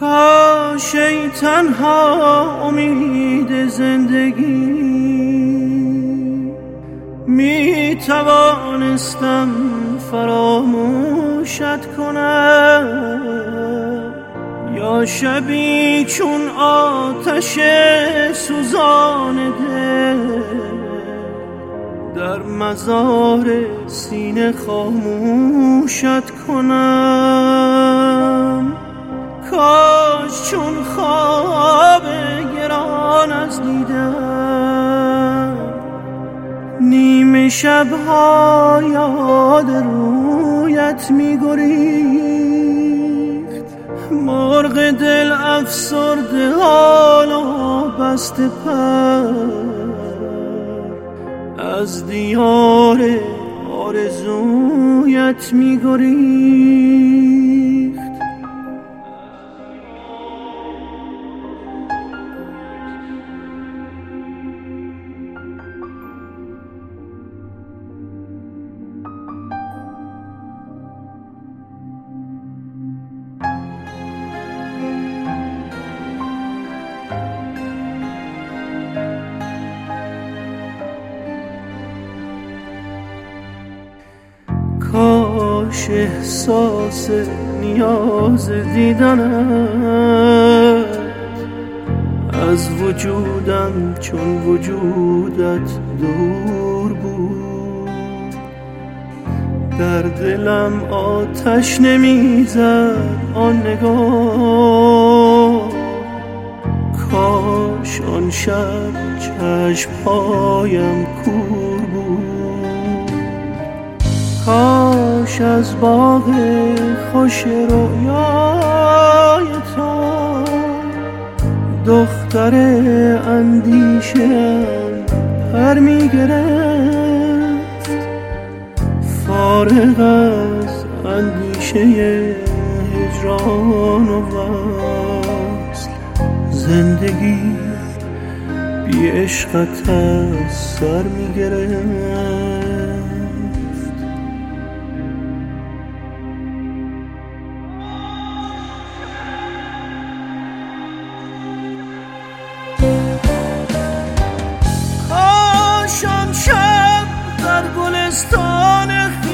کاش ای تنها امید زندگی می توانستم فراموشت کنم، یا شبی چون آتش سوزان دل در مزار سینه خاموشت کنم. کاش چون خواب گران از دیدم نیمه شبها یاد رویت می گریخت. مرغ دل افسرده حالا بسته پر از دیار آرزویت می گریخت. کاش احساس نیاز دیدنت از وجودم چون وجودت دور بود. در دلم آتش نمیزد آن نگاه، کاش آن شب چشمهایم کور بود. کاش از باغ خوش رویای تو دختر اندیشه‌ام پر می گرفت. فارغ از اندیشه هجران و وصل، زندگی بی عشقت از سر می گرفت. در گلستان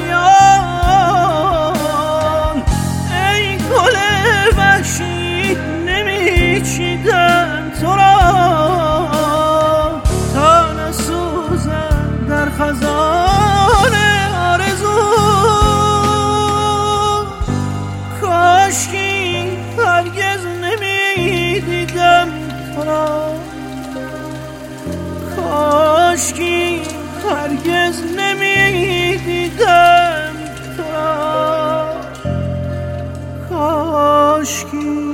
خیال ای گل وحشی نمیچیدم تو را تا نسوزم در خزان آرزو. کاشکی هرگز نمیدیدم تو را، کاشکی هرگز نمیدیدم تو را، کاشکی